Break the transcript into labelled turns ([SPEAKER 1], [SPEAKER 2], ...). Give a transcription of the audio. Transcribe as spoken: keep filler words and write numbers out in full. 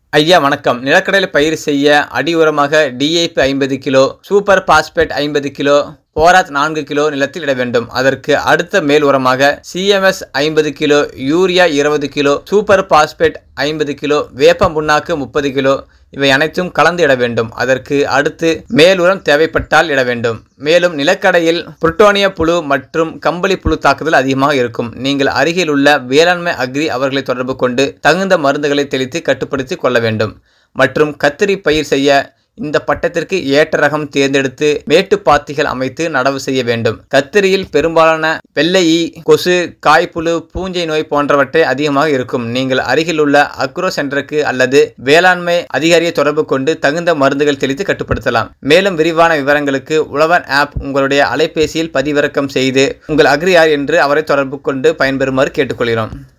[SPEAKER 1] ஐயா வணக்கம். நிலக்கடலை பயிர் செய்ய அடி உரமாக டிஏபி ஐம்பது கிலோ, சூப்பர் பாஸ்பேட் ஐம்பது கிலோ, போராத் நான்கு கிலோ நிலத்தில் இட வேண்டும். அதற்கு அடுத்த மேல் உரமாக சிஎம்எஸ் ஐம்பது கிலோ, யூரியா இருபது கிலோ, சூப்பர் பாஸ்பேட் ஐம்பது கிலோ, வேப்ப புண்ணாக்கு முப்பது கிலோ இவை அனைத்தும் கலந்து இட வேண்டும். அதற்கு அடுத்து மேல் உரம் தேவைப்பட்டால் இட வேண்டும். மேலும் நிலக்கடையில் புரோட்டோனிய புழு மற்றும் கம்பளி புழு தாக்குதல் அதிகமாக இருக்கும். நீங்கள் அருகில் உள்ள வேளாண்மை அக்ரி அவர்களை தொடர்பு கொண்டு தகுந்த மருந்துகளை தெளித்து கட்டுப்படுத்தி கொள்ள வேண்டும். மற்றும் கத்திரி பயிர் செய்ய இந்த பட்டத்திற்கு ஏற்ற ரகம் தேர்ந்தெடுத்து மேட்டு பாத்திகள் அமைத்து நடவு செய்ய வேண்டும். கத்திரியில் பெரும்பாலான வெள்ளை ஈ, கொசு, காய்ப்புழு, பூஞ்சை நோய் போன்றவற்றை அதிகமாக இருக்கும். நீங்கள் அருகில் உள்ள அக்ரோ சென்டருக்கு அல்லது வேளாண்மை அதிகாரியை தொடர்பு கொண்டு தகுந்த மருந்துகள் தெளித்து கட்டுப்படுத்தலாம். மேலும் விரிவான விவரங்களுக்கு உழவன் ஆப் உங்களுடைய அலைபேசியில் பதிவிறக்கம் செய்து உங்கள் அக்ரி யார் என்று அவரை தொடர்பு கொண்டு பயன்பெறுமாறு கேட்டுக்கொள்கிறோம்.